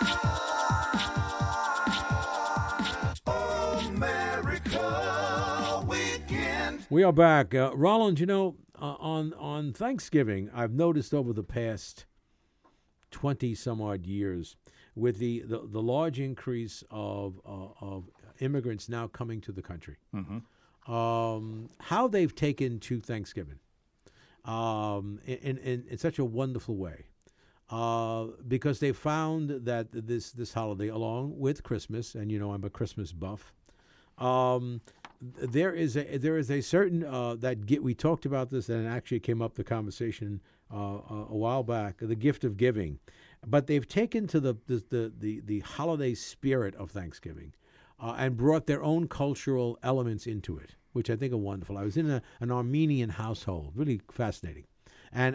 America Weekend. We are back. Roland, on Thanksgiving, I've noticed over the past 20-some-odd years, with the large increase of immigrants now coming to the country, how they've taken to Thanksgiving in such a wonderful way. Because they found that this holiday, along with Christmas, and I'm a Christmas buff, there is a certain we talked about this, and it actually came up the conversation a while back, the gift of giving, but they've taken to the holiday spirit of Thanksgiving and brought their own cultural elements into it, which I think are wonderful. I was in an Armenian household, really fascinating, and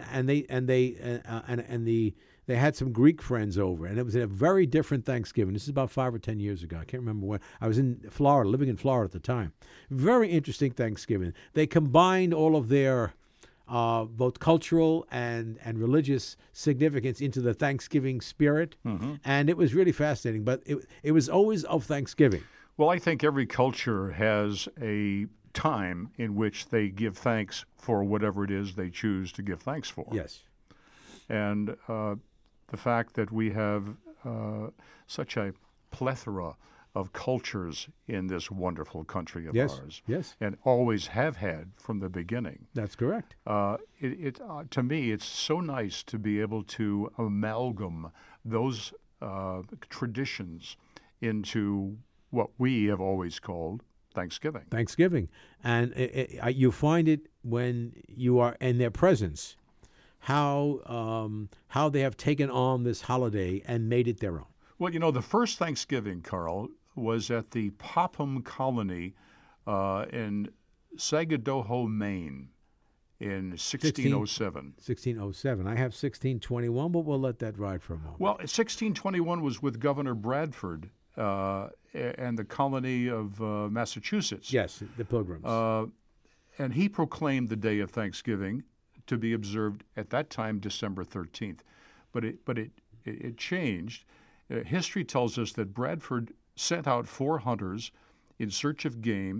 they had some Greek friends over, and it was a very different Thanksgiving. This is about 5 or 10 years ago. I can't remember when. I was in Florida, living in Florida at the time. Very interesting Thanksgiving. They combined all of their both cultural and religious significance into the Thanksgiving spirit, and it was really fascinating. But it was always of Thanksgiving. Well, I think every culture has a time in which they give thanks for whatever it is they choose to give thanks for. Yes. And the fact that we have such a plethora of cultures in this wonderful country of ours, and always have had from the beginning. That's correct. To me, it's so nice to be able to amalgam those traditions into what we have always called Thanksgiving. And you find it when you are in their presence, how they have taken on this holiday and made it their own. Well, the first Thanksgiving, Carl, was at the Popham Colony in Sagadoho, Maine, in 1607. 1607. I have 1621, but we'll let that ride for a moment. Well, 1621 was with Governor Bradford and the colony of Massachusetts. Yes, the Pilgrims. And he proclaimed the day of Thanksgiving to be observed at that time, December 13th. But it changed. History tells us that Bradford sent out 4 hunters in search of game,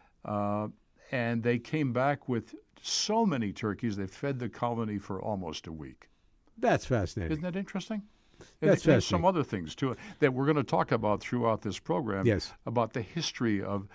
and they came back with so many turkeys they fed the colony for almost a week. That's fascinating. Isn't that interesting? That's and there's fascinating. some other things too that we're going to talk about throughout this program. Yes. About the history of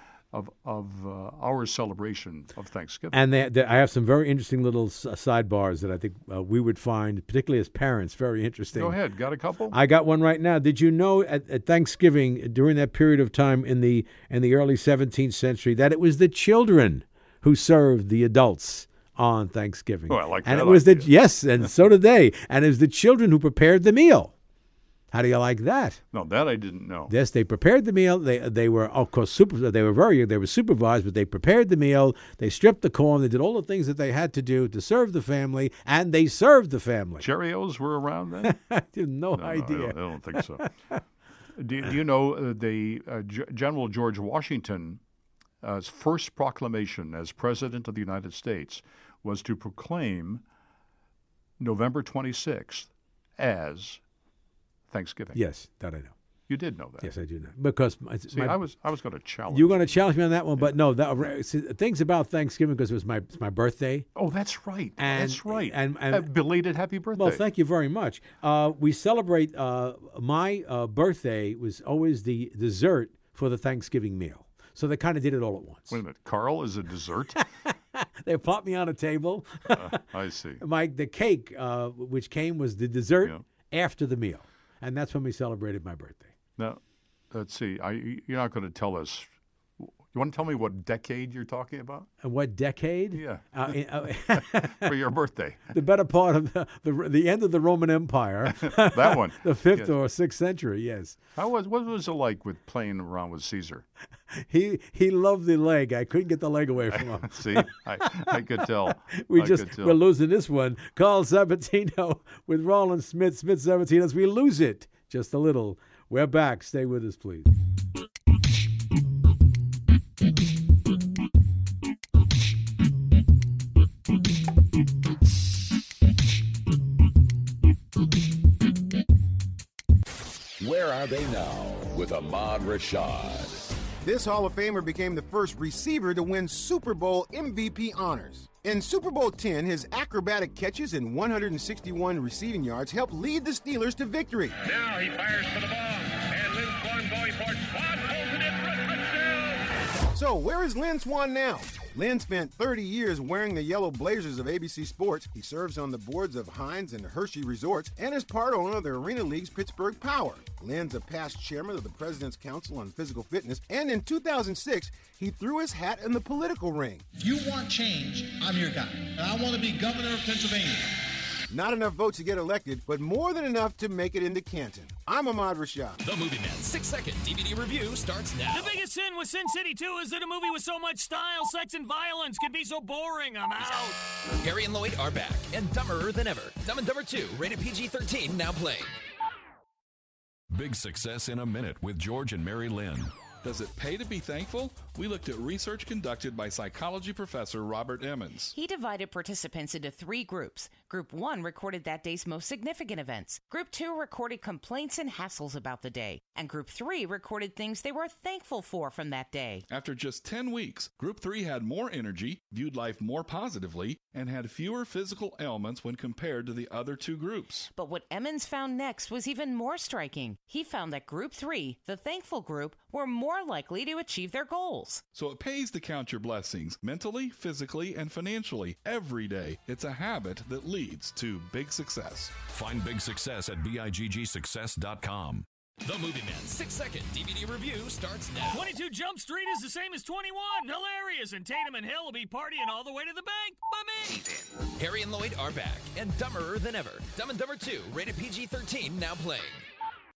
our celebration of Thanksgiving. And I have some very interesting little sidebars that I think we would find, particularly as parents, very interesting. Go ahead. Got a couple? I got one right now. Did you know at Thanksgiving, during that period of time in the early 17th century, that it was the children who served the adults on Thanksgiving? Oh, I like that. And it was yes, and so did they. And it was the children who prepared the meal. How do you like that? No, that I didn't know. Yes, they prepared the meal. They were, of course, they were supervised, but they prepared the meal. They stripped the corn. They did all the things that they had to do to serve the family, and they served the family. Cheerios were around then? I have no idea. I don't think so. Do you know the General George Washington's first proclamation as President of the United States was to proclaim November 26th as Thanksgiving? Yes, that I know. You did know that. Yes, I do know. Because I was going to challenge you. Were going to challenge me on that one, but no. Things about Thanksgiving, because it was my birthday. Oh, that's right. That's right. And belated happy birthday. Well, thank you very much. We celebrate. My birthday was always the dessert for the Thanksgiving meal. So they kind of did it all at once. Wait a minute. Carl is a dessert? They plopped me on a table. I see. The cake, which came, was the dessert after the meal. And that's when we celebrated my birthday. Now, let's see. You're not going to tell us. You want to tell me what decade you're talking about? What decade? Yeah. For your birthday. The better part of the end of the Roman Empire. That one. The 5th or 6th century, yes. What was it like with playing around with Caesar? He loved the leg. I couldn't get the leg away from him. See, I could tell. We're losing this one. Carl Sabatino with Roland Smith, Smith Sabatino. As we lose it just a little. We're back. Stay with us, please. Where Are They Now with Ahmad Rashad. This Hall of Famer became the first receiver to win Super Bowl MVP honors. In Super Bowl X, his acrobatic catches and 161 receiving yards helped lead the Steelers to victory. Now he fires for the ball, and Lynn Swann going for it. Swann holds it in for a touchdown. So where is Lynn Swann now? Lynn spent 30 years wearing the yellow blazers of ABC Sports. He serves on the boards of Hines and Hershey Resorts and is part owner of the Arena League's Pittsburgh Power. Lynn's a past chairman of the President's Council on Physical Fitness, and in 2006, he threw his hat in the political ring. You want change, I'm your guy. And I want to be governor of Pennsylvania. Not enough votes to get elected, but more than enough to make it into Canton. I'm Ahmad Rashad. The Movie Man 6-second DVD review starts now. The biggest sin with Sin City 2 is that a movie with so much style, sex, and violence can be so boring. I'm out. Harry and Lloyd are back and dumberer than ever. Dumb and Dumber 2, rated PG-13, now playing. Big Success in a Minute with George and Mary Lynn. Does it pay to be thankful? We looked at research conducted by psychology professor Robert Emmons. He divided participants into 3 groups. Group 1 recorded that day's most significant events. Group 2 recorded complaints and hassles about the day. And Group 3 recorded things they were thankful for from that day. After just 10 weeks, Group 3 had more energy, viewed life more positively, and had fewer physical ailments when compared to the other 2 groups. But what Emmons found next was even more striking. He found that Group 3, the thankful group, were more likely to achieve their goals. So it pays to count your blessings, mentally, physically, and financially, every day. It's a habit that leads to big success. Find Big Success at BIGGSuccess.com. The Movie Man 6-second DVD review starts now. 22 Jump Street is the same as 21. Hilarious. And Tatum and Hill will be partying all the way to the bank. By me. Harry and Lloyd are back and dumberer than ever. Dumb and Dumber 2, rated PG-13, now playing.